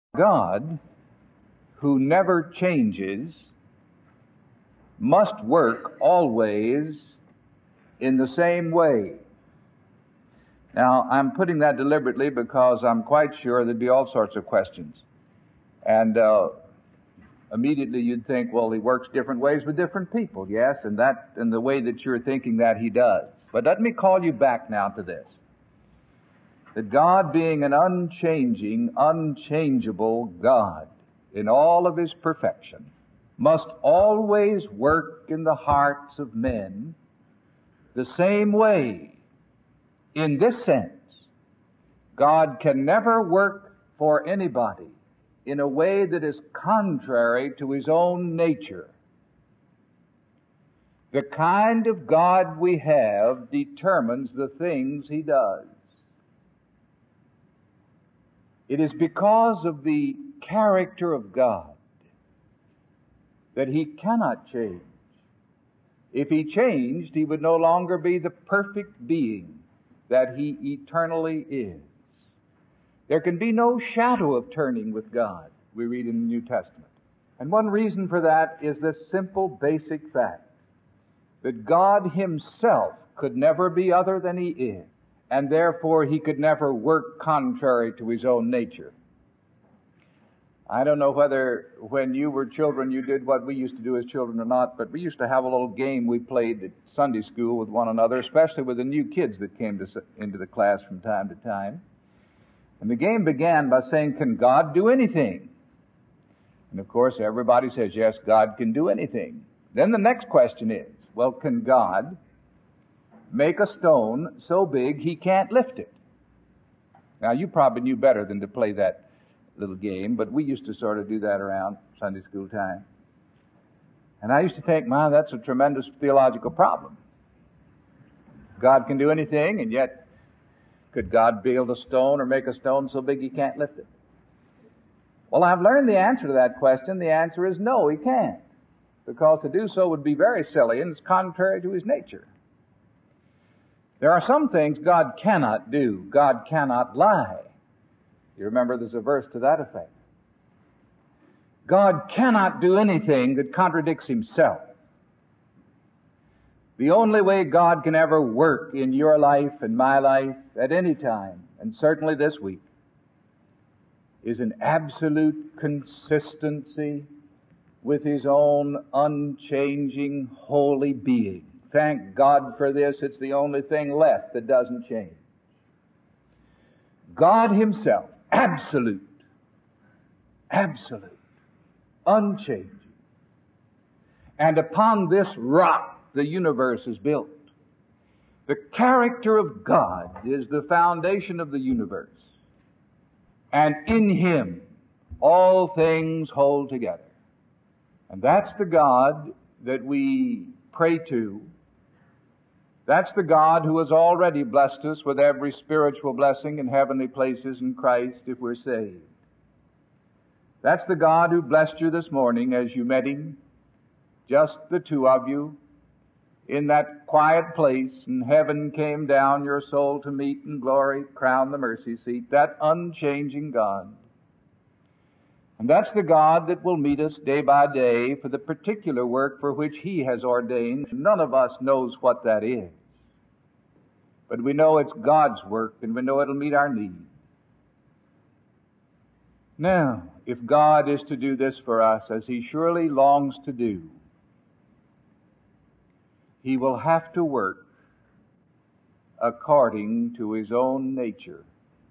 God, who never changes, must work always in the same way. Now, I'm putting that deliberately because I'm quite sure there'd be all sorts of questions. And immediately you'd think, well, he works different ways with different people. Yes, and the way that you're thinking that he does. But let me call you back now to this. That God, being an unchanging, unchangeable God in all of His perfection, must always work in the hearts of men the same way. In this sense, God can never work for anybody in a way that is contrary to His own nature. The kind of God we have determines the things He does. It is because of the character of God that He cannot change. If He changed, He would no longer be the perfect being that He eternally is. There can be no shadow of turning with God, we read in the New Testament. And one reason for that is this simple, basic fact, that God Himself could never be other than He is, and therefore He could never work contrary to His own nature. I don't know whether when you were children you did what we used to do as children or not, but we used to have a little game we played at Sunday school with one another, especially with the new kids that came into the class from time to time. And the game began by saying, can God do anything? And of course everybody says, yes, God can do anything. Then the next question is, well, can God make a stone so big He can't lift it? Now you probably knew better than to play that little game, but we used to sort of do that around Sunday school time. And I used to think, man, that's a tremendous theological problem. God can do anything, and yet could God build a stone or make a stone so big He can't lift it? Well, I've learned the answer to that question. The answer is no, He can't. Because to do so would be very silly, and it's contrary to His nature. There are some things God cannot do. God cannot lie. You remember there's a verse to that effect. God cannot do anything that contradicts Himself. The only way God can ever work in your life and my life at any time, and certainly this week, is an absolute consistency with His own unchanging, holy being. Thank God for this. It's the only thing left that doesn't change. God Himself, absolute, unchanging. And upon this rock the universe is built. The character of God is the foundation of the universe. And in Him all things hold together. And that's the God that we pray to. That's the God who has already blessed us with every spiritual blessing in heavenly places in Christ if we're saved. That's the God who blessed you this morning as you met Him, just the two of you, in that quiet place, and heaven came down, your soul to meet in glory, crown the mercy seat. That unchanging God. And that's the God that will meet us day by day for the particular work for which He has ordained. None of us knows what that is. But we know it's God's work, and we know it'll meet our needs. Now, if God is to do this for us, as He surely longs to do, He will have to work according to His own nature.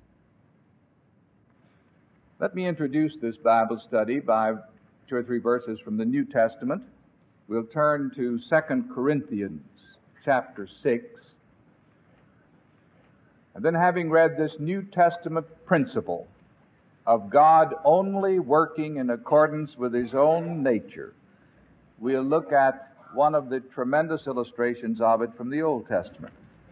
Let me introduce this Bible study by 2 or 3 verses from the New Testament. We'll turn to 2 Corinthians chapter 6. And then, having read this New Testament principle of God only working in accordance with His own nature, we'll look at one of the tremendous illustrations of it from the Old Testament.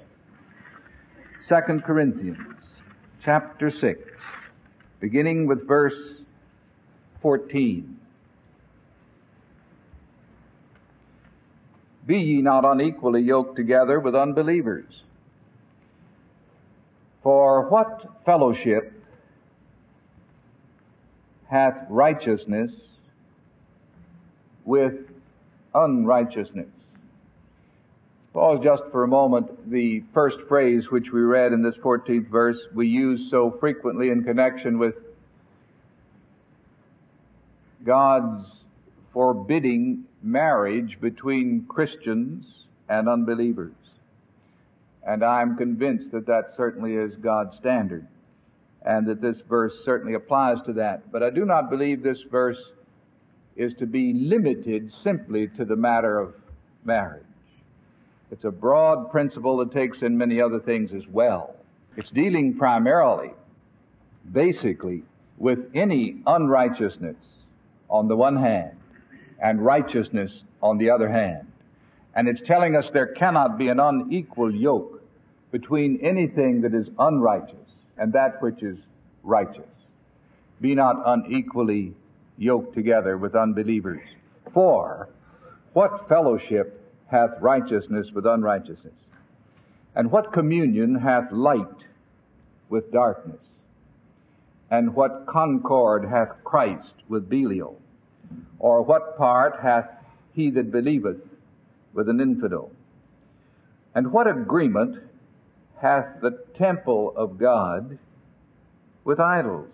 2 Corinthians chapter 6, beginning with verse 14. Be ye not unequally yoked together with unbelievers. For what fellowship hath righteousness with unrighteousness. Pause just for a moment. The first phrase which we read in this 14th verse we use so frequently in connection with God's forbidding marriage between Christians and unbelievers. And I'm convinced that that certainly is God's standard, and that this verse certainly applies to that. But I do not believe this verse is to be limited simply to the matter of marriage. It's a broad principle that takes in many other things as well. It's dealing primarily, basically, with any unrighteousness on the one hand and righteousness on the other hand. And it's telling us there cannot be an unequal yoke between anything that is unrighteous and that which is righteous. Be not unequally yoked together with unbelievers. For what fellowship hath righteousness with unrighteousness? And what communion hath light with darkness? And what concord hath Christ with Belial? Or what part hath he that believeth with an infidel? And what agreement hath the temple of God with idols?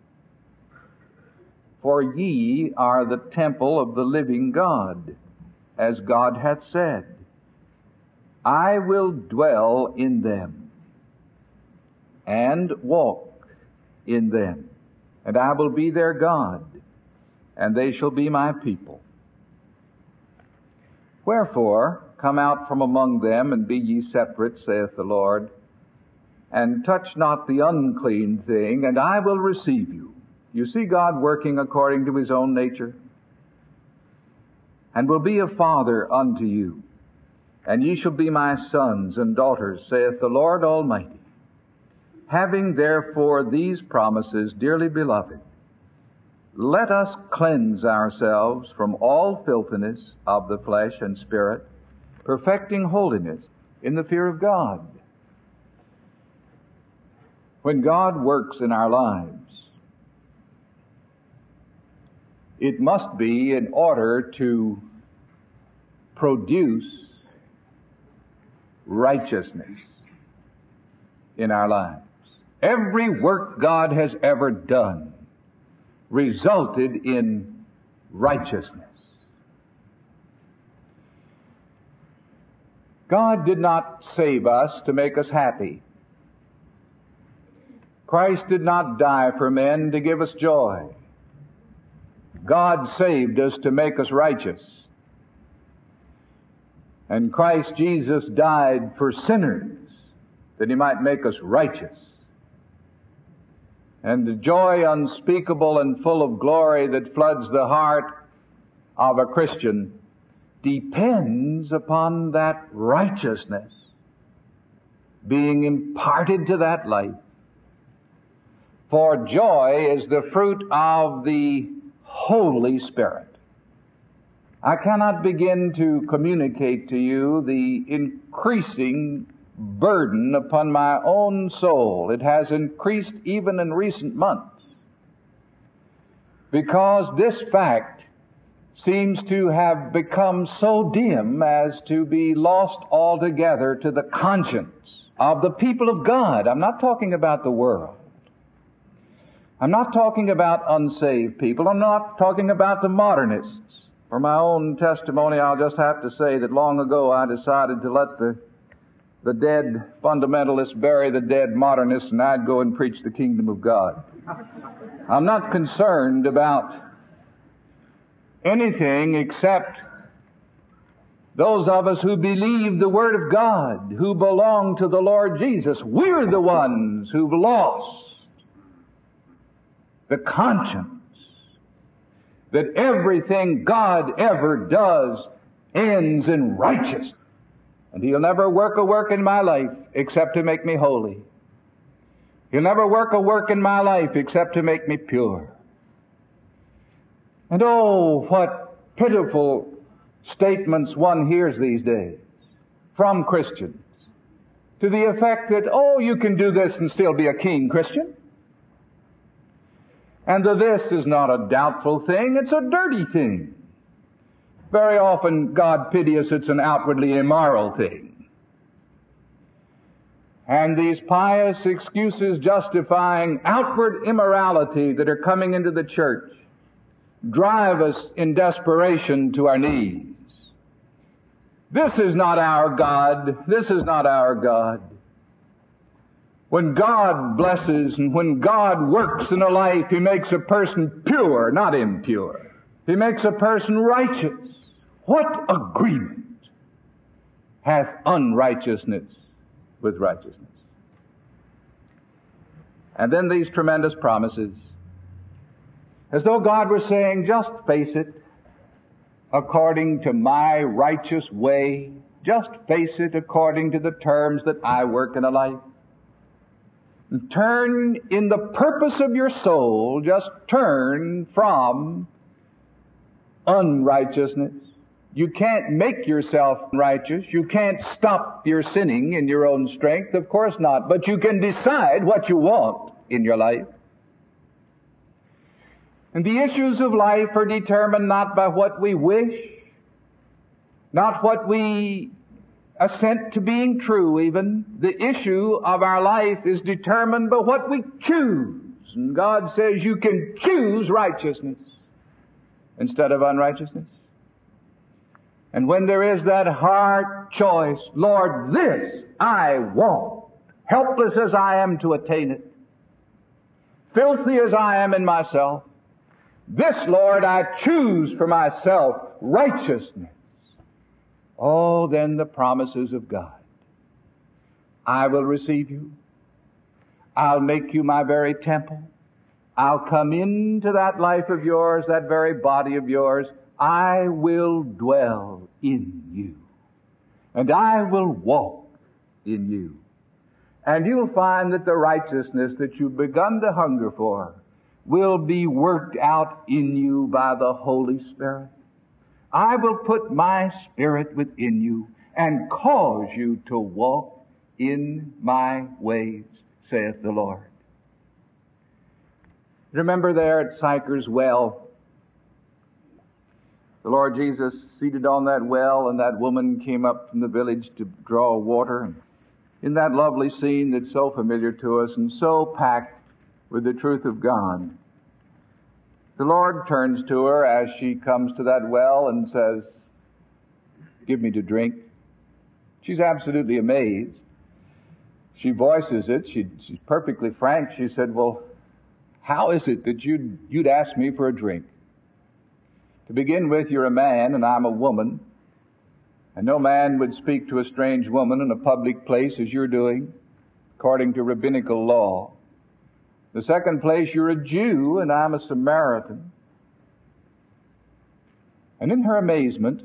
For ye are the temple of the living God, as God hath said, I will dwell in them, and walk in them, and I will be their God, and they shall be my people. Wherefore, come out from among them, and be ye separate, saith the Lord, and touch not the unclean thing, and I will receive you. You see God working according to His own nature? And will be a father unto you, and ye shall be my sons and daughters, saith the Lord Almighty. Having therefore these promises, dearly beloved, let us cleanse ourselves from all filthiness of the flesh and spirit, perfecting holiness in the fear of God. When God works in our lives, it must be in order to produce righteousness in our lives. Every work God has ever done resulted in righteousness. God did not save us to make us happy. Christ did not die for men to give us joy. God saved us to make us righteous. And Christ Jesus died for sinners that He might make us righteous. And the joy unspeakable and full of glory that floods the heart of a Christian depends upon that righteousness being imparted to that life. For joy is the fruit of the Holy Spirit. I cannot begin to communicate to you the increasing burden upon my own soul. It has increased even in recent months, because this fact seems to have become so dim as to be lost altogether to the conscience of the people of God. I'm not talking about the world. I'm not talking about unsaved people. I'm not talking about the modernists. For my own testimony, I'll just have to say that long ago I decided to let the dead fundamentalists bury the dead modernists, and I'd go and preach the kingdom of God. I'm not concerned about anything except those of us who believe the Word of God, who belong to the Lord Jesus. We're the ones who've lost the conscience that everything God ever does ends in righteousness. And He'll never work a work in my life except to make me holy. He'll never work a work in my life except to make me pure. And oh, what pitiful statements one hears these days from Christians to the effect that, oh, you can do this and still be a keen Christian. And the this is not a doubtful thing, it's a dirty thing. Very often, God pity us, it's an outwardly immoral thing. And these pious excuses justifying outward immorality that are coming into the church drive us in desperation to our knees. This is not our God. This is not our God. When God blesses and when God works in a life, He makes a person pure, not impure. He makes a person righteous. What agreement hath unrighteousness with righteousness? And then these tremendous promises, as though God were saying, just face it according to my righteous way. Just face it according to the terms that I work in a life. And turn in the purpose of your soul, just turn from unrighteousness. You can't make yourself righteous. You can't stop your sinning in your own strength. Of course not. But you can decide what you want in your life. And the issues of life are determined not by what we wish, not what we assent to being true even. The issue of our life is determined by what we choose. And God says you can choose righteousness instead of unrighteousness. And when there is that hard choice, Lord, this I want, helpless as I am to attain it, filthy as I am in myself, this, Lord, I choose for myself righteousness. Oh, then the promises of God. I will receive you. I'll make you my very temple. I'll come into that life of yours, that very body of yours. I will dwell in you. And I will walk in you. And you'll find that the righteousness that you've begun to hunger for will be worked out in you by the Holy Spirit. I will put my Spirit within you and cause you to walk in my ways, saith the Lord. Remember there at Sychar's well, the Lord Jesus seated on that well, and that woman came up from the village to draw water. And in that lovely scene that's so familiar to us and so packed with the truth of God, the Lord turns to her as she comes to that well and says, "Give me to drink." She's absolutely amazed. She voices it. She's perfectly frank. She said, "Well, how is it that you'd ask me for a drink? To begin with, you're a man and I'm a woman, and no man would speak to a strange woman in a public place as you're doing, according to rabbinical law. The second place, you're a Jew and I'm a Samaritan." And in her amazement,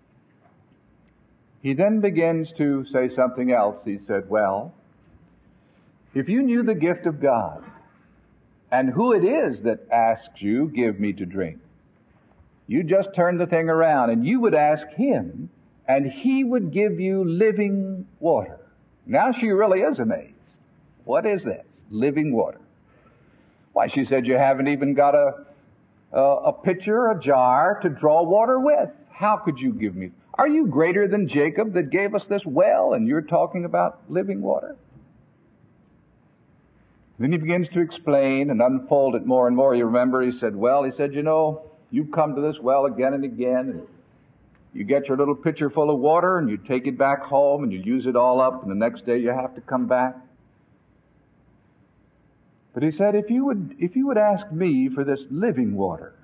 he then begins to say something else. He said, "Well, if you knew the gift of God and who it is that asks you, 'Give me to drink,' you just turn the thing around and you would ask Him and He would give you living water." Now she really is amazed. What is this? Living water. Why, she said, you haven't even got a pitcher, a jar to draw water with. How could you give me? Are you greater than Jacob that gave us this well and you're talking about living water? Then he begins to explain and unfold it more and more. You remember, he said, you know, you come to this well again and again, and you get your little pitcher full of water and you take it back home and you use it all up, and the next day you have to come back. But he said, if you would ask me for this living water,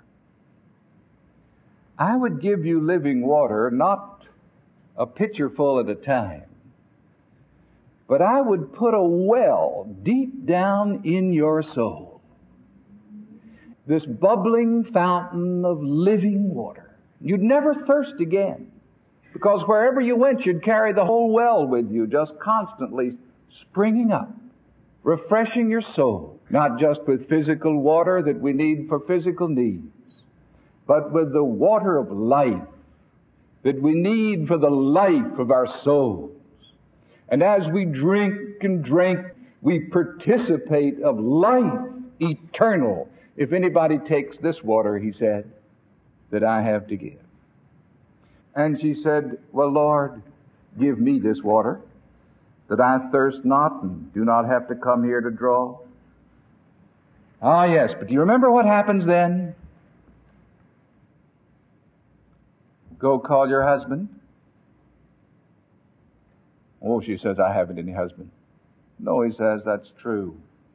I would give you living water, not a pitcher full at a time, but I would put a well deep down in your soul, this bubbling fountain of living water. You'd never thirst again, because wherever you went, you'd carry the whole well with you, just constantly springing up, refreshing your soul, not just with physical water that we need for physical needs, but with the water of life that we need for the life of our souls. And as we drink and drink, we participate of life eternal if anybody takes this water, he said, that I have to give. And she said, well, Lord, give me this water, that I thirst not and do not have to come here to draw. Ah, yes, but do you remember what happens then? Go call your husband. Oh, she says, I haven't any husband. No, he says, that's true.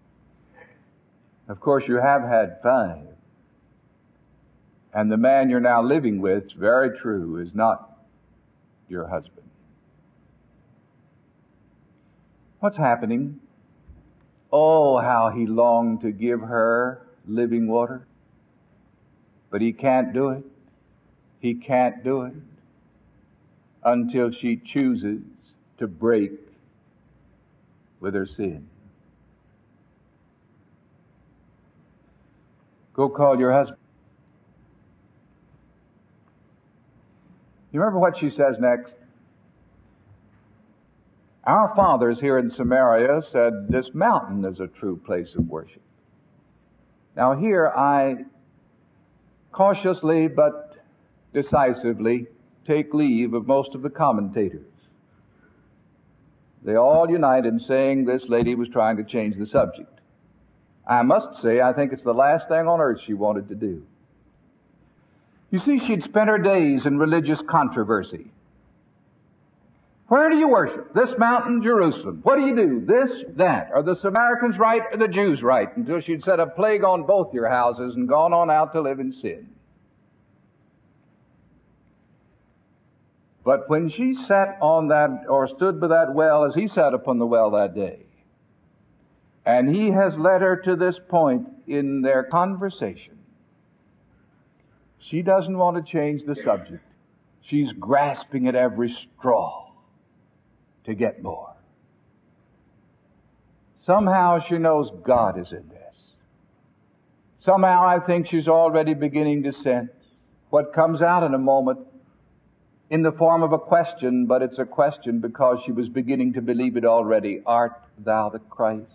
Of course, you have had 5. And the man you're now living with, it's very true, is not your husband. What's happening? Oh, how he longed to give her living water. But he can't do it. He can't do it until she chooses to break with her sin. Go call your husband. You remember what she says next? Our fathers here in Samaria said this mountain is a true place of worship. Now here I cautiously but decisively take leave of most of the commentators. They all unite in saying this lady was trying to change the subject. I must say, I think it's the last thing on earth she wanted to do. You see, she'd spent her days in religious controversy. Where do you worship? This mountain, Jerusalem. What do you do? This, that. Are the Samaritans right or the Jews right? Until she'd set a plague on both your houses and gone on out to live in sin. But when she sat on that, or stood by that well as he sat upon the well that day, and he has led her to this point in their conversation, she doesn't want to change the subject. She's grasping at every straw to get more. Somehow she knows God is in this. Somehow I think she's already beginning to sense what comes out in a moment in the form of a question, but it's a question because she was beginning to believe it already. Art thou the Christ?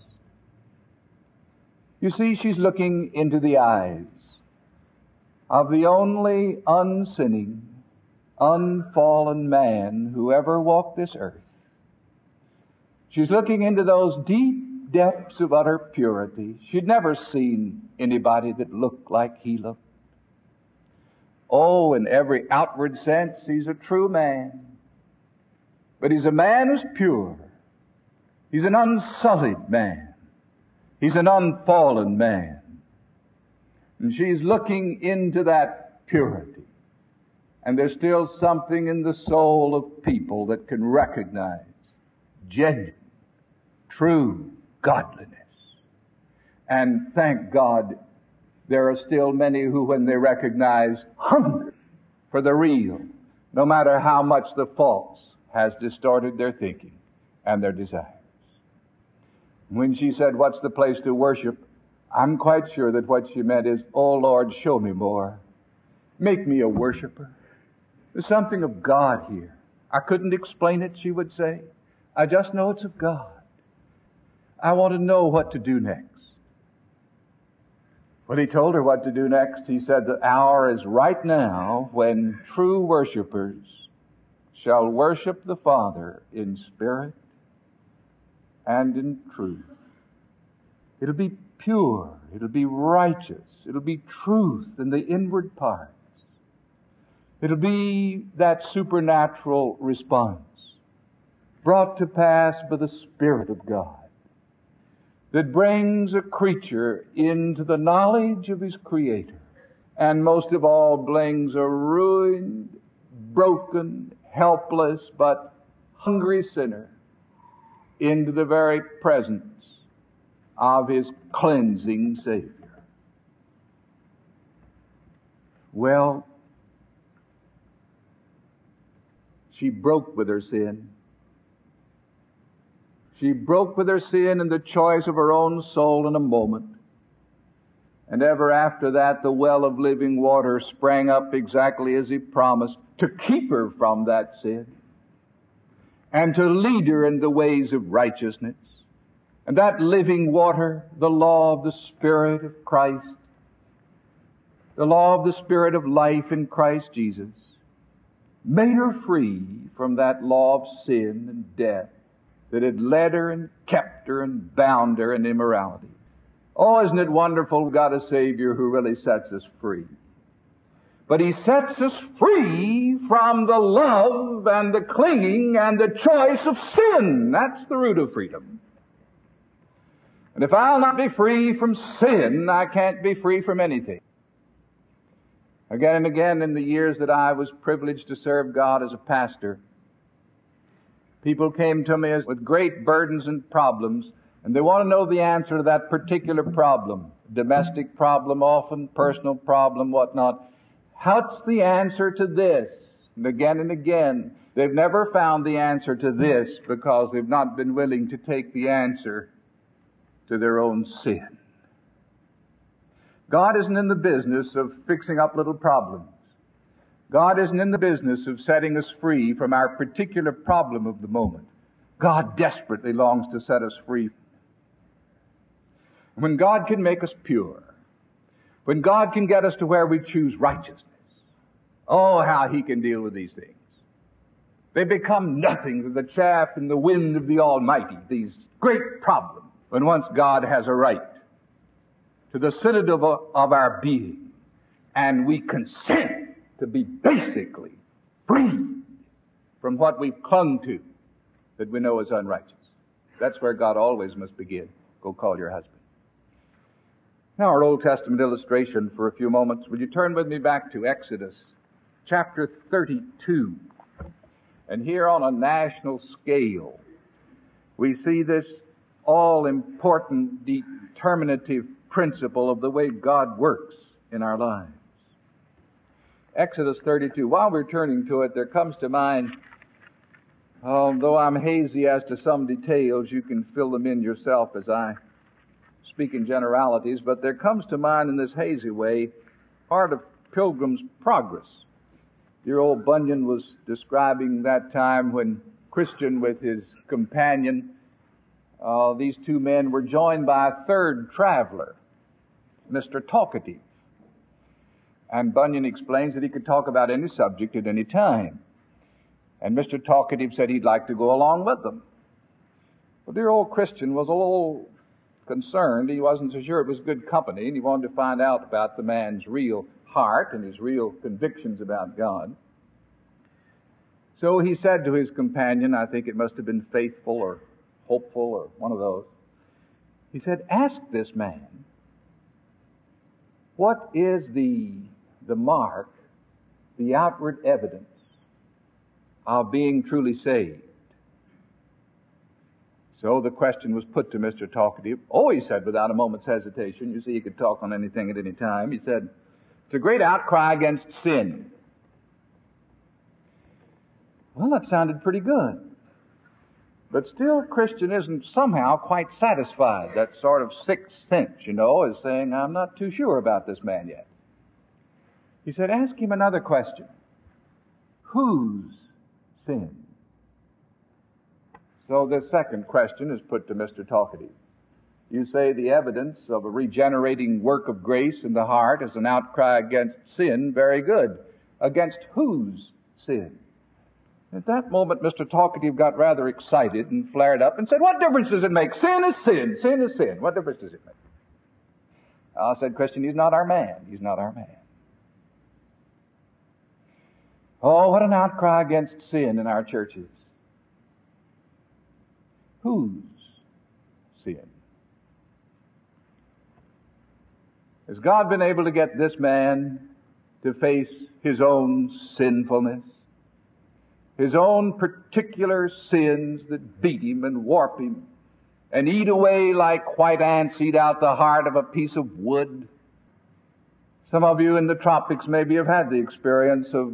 You see, she's looking into the eyes of the only unsinning, unfallen man who ever walked this earth. She's looking into those deep depths of utter purity. She'd never seen anybody that looked like he looked. Oh, in every outward sense, he's a true man. But he's a man who's pure. He's an unsullied man. He's an unfallen man. And she's looking into that purity. And there's still something in the soul of people that can recognize genuine, true godliness. And thank God, there are still many who, when they recognize hunger for the real, no matter how much the false has distorted their thinking and their desires. When she said, what's the place to worship? I'm quite sure that what she meant is, oh Lord, show me more. Make me a worshiper. There's something of God here. I couldn't explain it, she would say. I just know it's of God. I want to know what to do next. When he told her what to do next, he said, the hour is right now when true worshipers shall worship the Father in spirit and in truth. It'll be pure. It'll be righteous. It'll be truth in the inward parts. It'll be that supernatural response brought to pass by the Spirit of God that brings a creature into the knowledge of his Creator, and most of all brings a ruined, broken, helpless, but hungry sinner into the very presence of his cleansing Savior. Well, she broke with her sin. She broke with her sin and the choice of her own soul in a moment. And ever after that, the well of living water sprang up exactly as He promised, to keep her from that sin and to lead her in the ways of righteousness. And that living water, the law of the Spirit of Christ, the law of the Spirit of life in Christ Jesus, made her free from that law of sin and death that had led her and kept her and bound her in immorality. Oh, isn't it wonderful we've got a Savior who really sets us free? But He sets us free from the love and the clinging and the choice of sin. That's the root of freedom. And if I'll not be free from sin, I can't be free from anything. Again and again in the years that I was privileged to serve God as a pastor, people came to me with great burdens and problems, and they want to know the answer to that particular problem. Domestic problem, often personal problem, whatnot. What's the answer to this? And again, they've never found the answer to this because they've not been willing to take the answer to their own sin. God isn't in the business of fixing up little problems. God isn't in the business of setting us free from our particular problem of the moment. God desperately longs to set us free. When God can make us pure, when God can get us to where we choose righteousness, oh, how He can deal with these things. They become nothing to the chaff and the wind of the Almighty, these great problems, when once God has a right to the citadel of our being, and we consent to be basically free from what we've clung to that we know is unrighteous. That's where God always must begin. Go call your husband. Now our Old Testament illustration for a few moments. Would you turn with me back to Exodus chapter 32. And here on a national scale, we see this all-important determinative principle of the way God works in our lives. Exodus 32. While we're turning to it, there comes to mind, though I'm hazy as to some details, you can fill them in yourself as I speak in generalities, but there comes to mind in this hazy way part of Pilgrim's Progress. Dear old Bunyan was describing that time when Christian with his companion, these two men were joined by a third traveler, Mr. Talkative. And Bunyan explains that he could talk about any subject at any time. And Mr. Talkative said he'd like to go along with them. Well, dear old Christian was a little concerned. He wasn't so sure it was good company, and he wanted to find out about the man's real heart and his real convictions about God. So he said to his companion, I think it must have been Faithful or Hopeful or one of those, he said, ask this man, what is the mark, the outward evidence of being truly saved? So the question was put to Mr. Talkative. Oh, he said, without a moment's hesitation. You see, he could talk on anything at any time. He said, it's a great outcry against sin. Well, that sounded pretty good. But still, Christian isn't somehow quite satisfied. That sort of sixth sense, is saying, I'm not too sure about this man yet. He said, ask him another question. Whose sin? So the second question is put to Mr. Talkative. You say the evidence of a regenerating work of grace in the heart is an outcry against sin. Very good. Against whose sin? At that moment, Mr. Talkative got rather excited and flared up and said, what difference does it make? Sin is sin. Sin is sin. What difference does it make? I said, Christian, he's not our man. He's not our man. Oh, what an outcry against sin in our churches. Whose sin? Has God been able to get this man to face his own sinfulness? His own particular sins that beat him and warp him and eat away like white ants eat out the heart of a piece of wood? Some of you in the tropics maybe have had the experience of,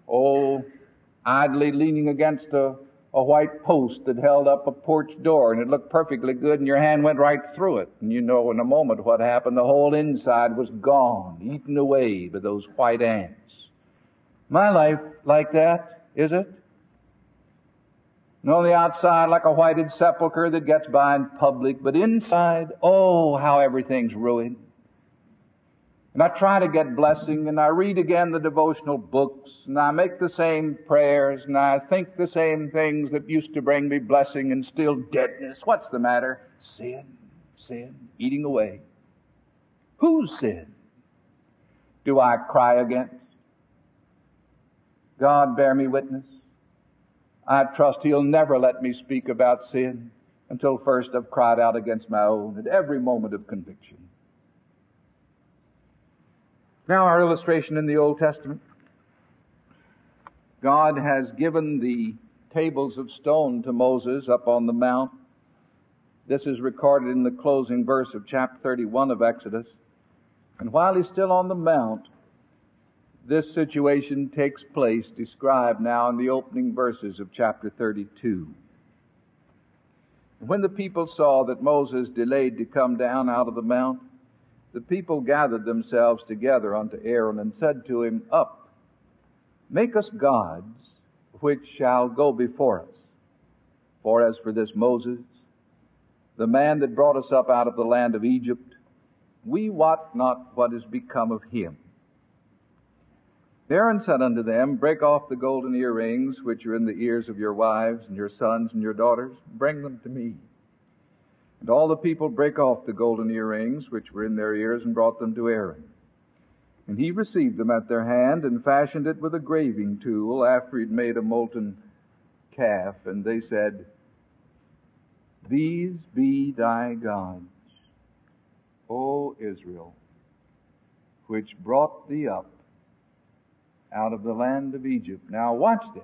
idly leaning against a white post that held up a porch door, and it looked perfectly good, and your hand went right through it. And you know in a moment what happened. The whole inside was gone, eaten away by those white ants. My life like that, is it? And on the outside like a whited sepulcher that gets by in public, but inside, how everything's ruined. And I try to get blessing, and I read again the devotional books, and I make the same prayers, and I think the same things that used to bring me blessing and still deadness. What's the matter? Sin, sin, eating away. Whose sin do I cry against? God bear me witness. I trust He'll never let me speak about sin until first I've cried out against my own at every moment of conviction. Now our illustration in the Old Testament. God has given the tables of stone to Moses up on the mount. This is recorded in the closing verse of chapter 31 of Exodus. And while he's still on the mount, this situation takes place, described now in the opening verses of chapter 32. When the people saw that Moses delayed to come down out of the mount, the people gathered themselves together unto Aaron and said to him, Up, make us gods, which shall go before us. For as for this Moses, the man that brought us up out of the land of Egypt, we wot not what is become of him. Aaron said unto them, Break off the golden earrings which are in the ears of your wives and your sons and your daughters, bring them to me. And all the people brake off the golden earrings which were in their ears and brought them to Aaron. And he received them at their hand and fashioned it with a graving tool after he'd made a molten calf. And they said, These be thy gods, O Israel, which brought thee up out of the land of Egypt. Now watch this.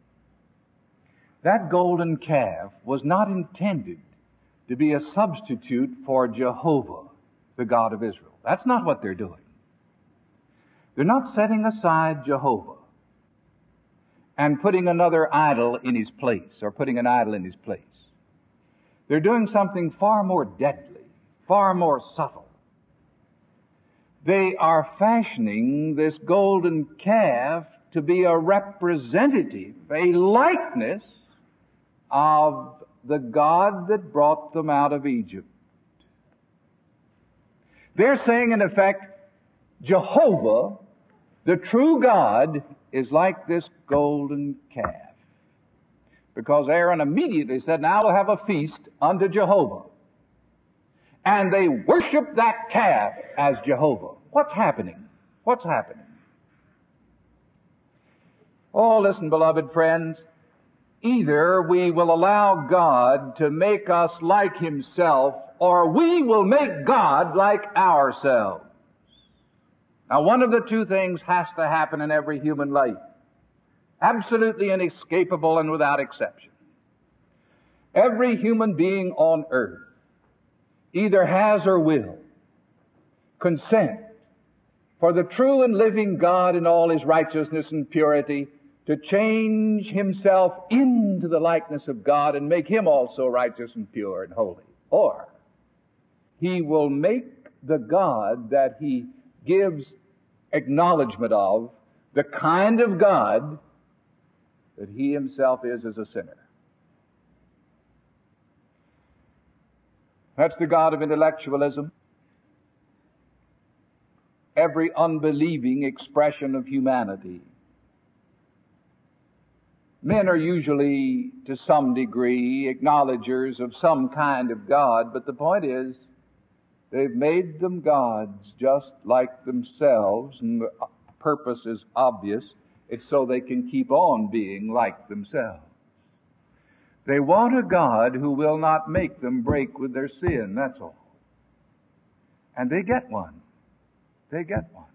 That golden calf was not intended to be a substitute for Jehovah, the God of Israel. That's not what they're doing. They're not setting aside Jehovah and putting another idol in his place, or putting an idol in his place. They're doing something far more deadly, far more subtle. They are fashioning this golden calf to be a representative, a likeness of the God that brought them out of Egypt. They're saying, in effect, Jehovah, the true God, is like this golden calf. Because Aaron immediately said, Now we'll have a feast unto Jehovah. And they worship that calf as Jehovah. What's happening? What's happening? Oh, listen, beloved friends. Either we will allow God to make us like Himself, or we will make God like ourselves. Now, one of the two things has to happen in every human life. Absolutely inescapable and without exception. Every human being on earth either has or will consent for the true and living God in all His righteousness and purity to change himself into the likeness of God and make Him also righteous and pure and holy. Or He will make the God that He gives acknowledgement of the kind of God that He Himself is as a sinner. That's the God of intellectualism. Every unbelieving expression of humanity. Men are usually, to some degree, acknowledgers of some kind of God, but the point is, they've made them gods just like themselves, and the purpose is obvious. It's so they can keep on being like themselves. They want a God who will not make them break with their sin, that's all. And they get one. They get one.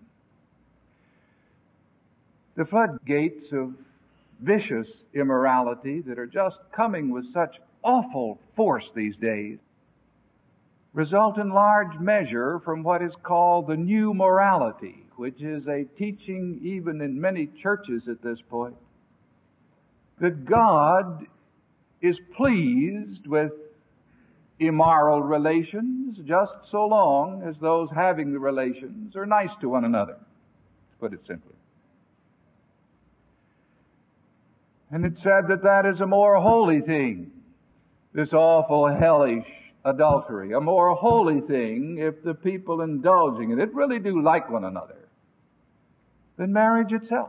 The floodgates of vicious immorality that are just coming with such awful force these days result in large measure from what is called the new morality, which is a teaching even in many churches at this point, that God is pleased with immoral relations just so long as those having the relations are nice to one another, to put it simply. And it's said that that is a more holy thing, this awful, hellish adultery, a more holy thing if the people indulging in it really do like one another than marriage itself.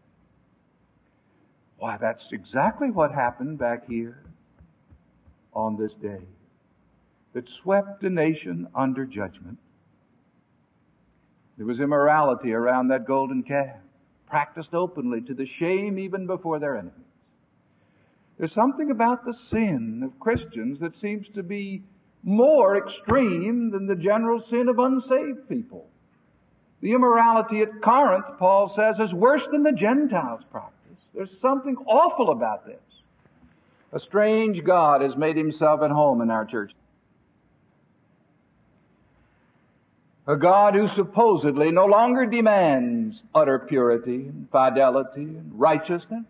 Why, that's exactly what happened back here on this day that swept a nation under judgment. There was immorality around that golden calf, practiced openly to the shame even before their enemies. There's something about the sin of Christians that seems to be more extreme than the general sin of unsaved people. The immorality at Corinth, Paul says, is worse than the Gentiles' practice. There's something awful about this. A strange God has made himself at home in our church. A God who supposedly no longer demands utter purity and fidelity and righteousness.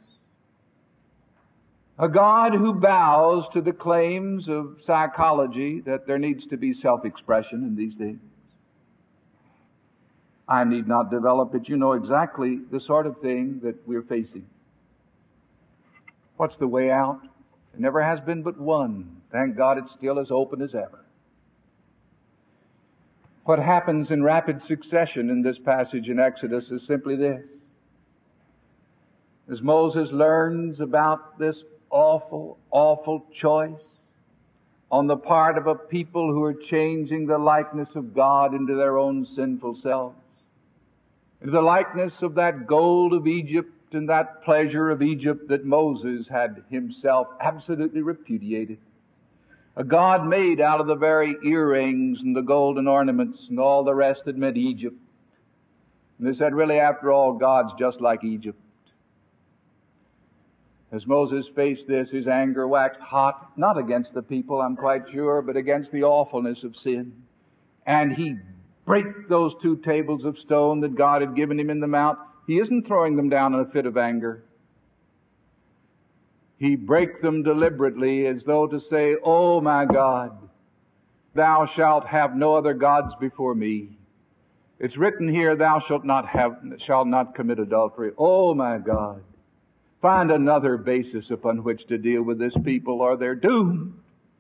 A God who bows to the claims of psychology that there needs to be self-expression in these days. I need not develop it. You know exactly the sort of thing that we're facing. What's the way out? There never has been but one. Thank God it's still as open as ever. What happens in rapid succession in this passage in Exodus is simply this. As Moses learns about this awful, awful choice on the part of a people who are changing the likeness of God into their own sinful selves, into the likeness of that gold of Egypt and that pleasure of Egypt that Moses had himself absolutely repudiated. A God made out of the very earrings and the golden ornaments and all the rest that meant Egypt. And they said, really, after all, God's just like Egypt. As Moses faced this, his anger waxed hot, not against the people, I'm quite sure, but against the awfulness of sin. And he brake those 2 tables of stone that God had given him in the mount. He isn't throwing them down in a fit of anger. He brake them deliberately as though to say, "Oh my God, thou shalt have no other gods before me." It's written here, thou shalt not commit adultery. Oh my God, find another basis upon which to deal with this people or they're doomed.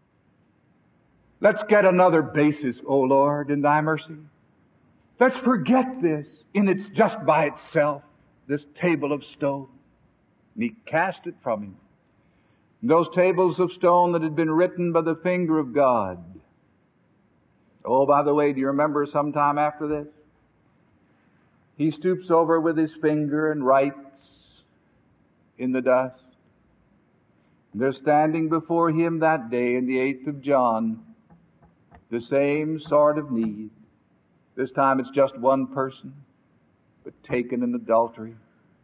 Let's get another basis, O Lord, in thy mercy. Let's forget this in its just by itself, this table of stone. And he cast it from him. Those tables of stone that had been written by the finger of God. Oh, by the way, do you remember sometime after this? He stoops over with his finger and writes in the dust. They're standing before him that day in the 8th of John, the same sort of need. This time it's just one person, but taken in adultery.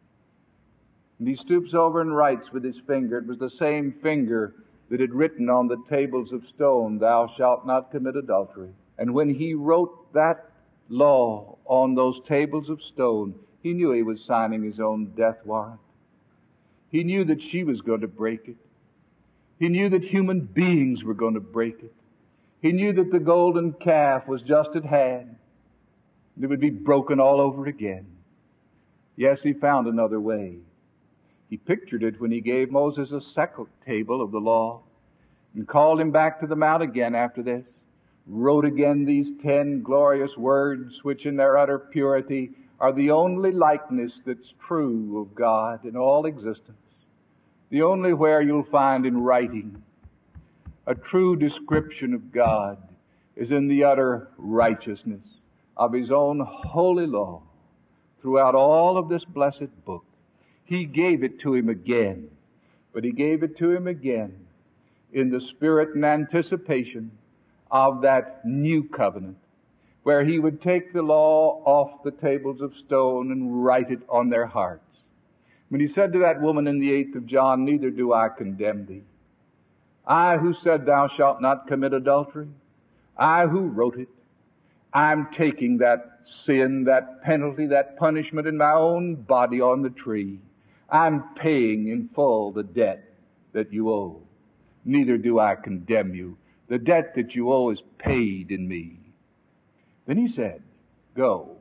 And he stoops over and writes with his finger. It was the same finger that had written on the tables of stone, "Thou shalt not commit adultery." And when he wrote that law on those tables of stone, he knew he was signing his own death warrant. He knew that she was going to break it. He knew that human beings were going to break it. He knew that the golden calf was just at hand. It would be broken all over again. Yes, he found another way. He pictured it when he gave Moses a second table of the law and called him back to the mount again after this, wrote again these 10 glorious words which in their utter purity are the only likeness that's true of God in all existence. The only where you'll find in writing a true description of God is in the utter righteousness of His own holy law throughout all of this blessed book. He gave it to him again, but He gave it to him again in the spirit and anticipation of that new covenant, where He would take the law off the tables of stone and write it on their hearts. When He said to that woman in the 8th of John, "Neither do I condemn thee. I who said thou shalt not commit adultery, I who wrote it, I'm taking that sin, that penalty, that punishment in my own body on the tree. I'm paying in full the debt that you owe. Neither do I condemn you. The debt that you owe is paid in me." Then He said, "Go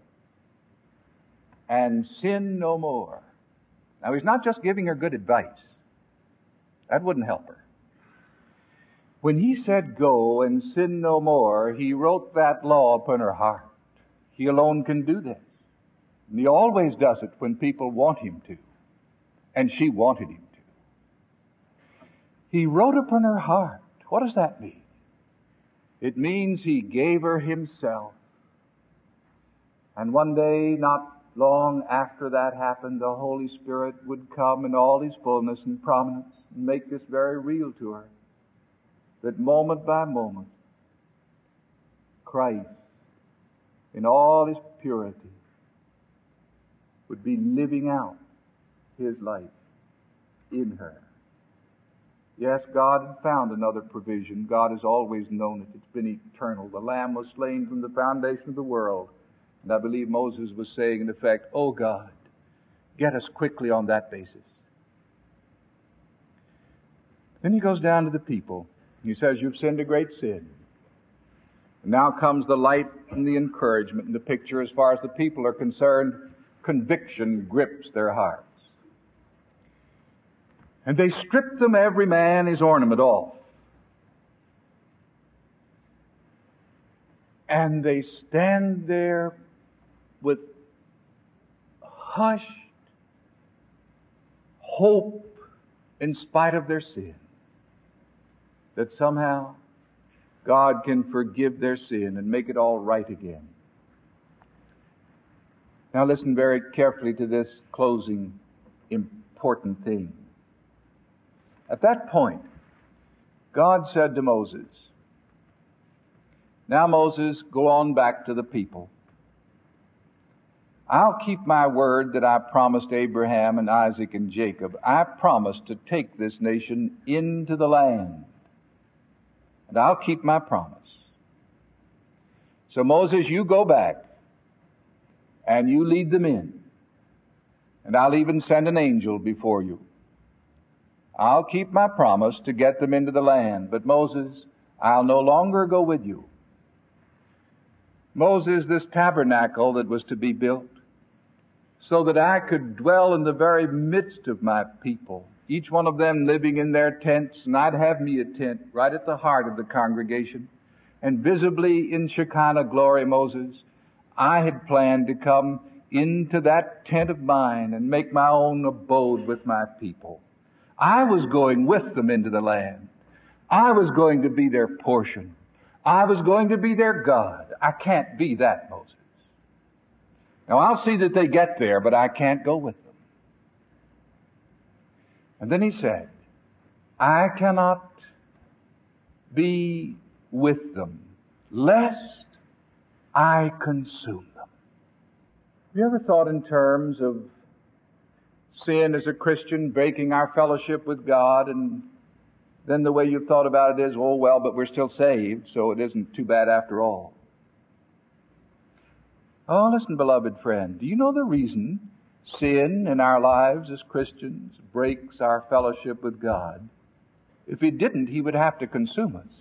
and sin no more." Now He's not just giving her good advice. That wouldn't help her. When He said, "Go and sin no more," He wrote that law upon her heart. He alone can do this. And He always does it when people want Him to. And she wanted Him to. He wrote upon her heart. What does that mean? It means He gave her Himself. And one day, not long after that happened, the Holy Spirit would come in all His fullness and prominence and make this very real to her. That moment by moment, Christ, in all His purity, would be living out His life in her. Yes, God had found another provision. God has always known it. It's been eternal. The Lamb was slain from the foundation of the world. And I believe Moses was saying, in effect, "Oh God, get us quickly on that basis." Then He goes down to the people. He says, "You've sinned a great sin." And now comes the light and the encouragement and the picture. As far as the people are concerned, conviction grips their hearts. And they strip them, every man, his ornament off. And they stand there with hushed hope in spite of their sin, that somehow God can forgive their sin and make it all right again. Now listen very carefully to this closing important thing. At that point, God said to Moses, "Now Moses, go on back to the people. I'll keep my word that I promised Abraham and Isaac and Jacob. I promised to take this nation into the land. And I'll keep my promise. So Moses, you go back and you lead them in. And I'll even send an angel before you. I'll keep my promise to get them into the land. But Moses, I'll no longer go with you." Moses, this tabernacle that was to be built so that I could dwell in the very midst of my people, each one of them living in their tents, and I'd have me a tent right at the heart of the congregation. And visibly in Shekinah glory, Moses, I had planned to come into that tent of mine and make my own abode with my people. I was going with them into the land. I was going to be their portion. I was going to be their God. I can't be that, Moses. Now, I'll see that they get there, but I can't go with them. And then He said, I cannot be with them, lest I consume them. Have you ever thought in terms of sin as a Christian breaking our fellowship with God, and then the way you've thought about it is, oh well, but we're still saved, so it isn't too bad after all. Oh, listen, beloved friend, do you know the reason sin in our lives as Christians breaks our fellowship with God? If it didn't, He would have to consume us.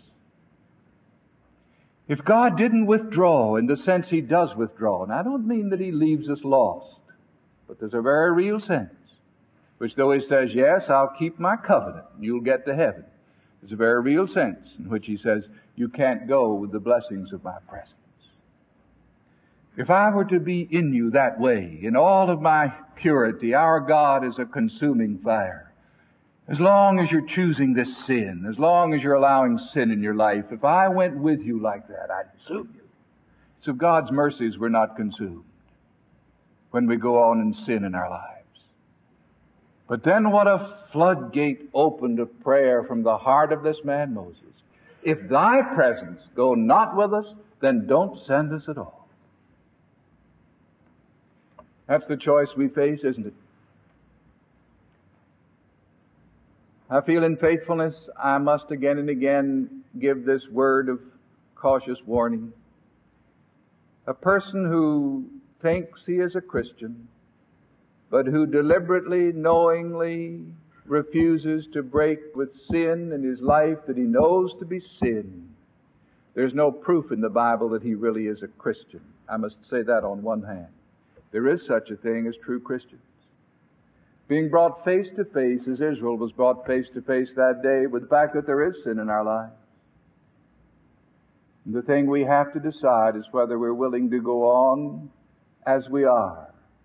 If God didn't withdraw in the sense He does withdraw, and I don't mean that He leaves us lost, but there's a very real sense, which though He says, yes, I'll keep my covenant, and you'll get to heaven, there's a very real sense in which He says, you can't go with the blessings of my presence. If I were to be in you that way, in all of my purity, our God is a consuming fire. As long as you're choosing this sin, as long as you're allowing sin in your life, if I went with you like that, I'd consume you. So God's mercies were not consumed when we go on in sin in our lives. But then what a floodgate opened of prayer from the heart of this man Moses. If thy presence go not with us, then don't send us at all. That's the choice we face, isn't it? I feel in faithfulness I must again and again give this word of cautious warning. A person who thinks he is a Christian, but who deliberately, knowingly refuses to break with sin in his life that he knows to be sin, there's no proof in the Bible that he really is a Christian. I must say that on one hand. There is such a thing as true Christians. Being brought face to face, as Israel was brought face to face that day, with the fact that there is sin in our lives. The thing we have to decide is whether we're willing to go on as we are,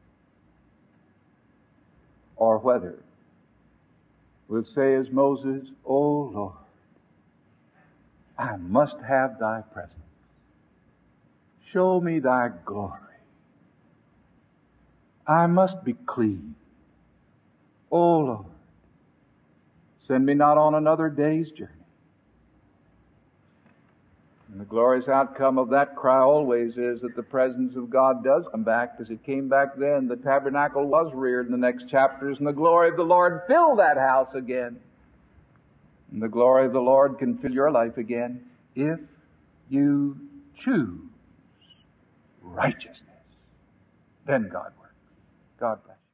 or whether we'll say as Moses, "O Lord, I must have Thy presence. Show me Thy glory. I must be clean. O Lord, send me not on another day's journey." And the glorious outcome of that cry always is that the presence of God does come back, because it came back then. The tabernacle was reared in the next chapters, and the glory of the Lord filled that house again. And the glory of the Lord can fill your life again if you choose righteousness. Then God works. God bless.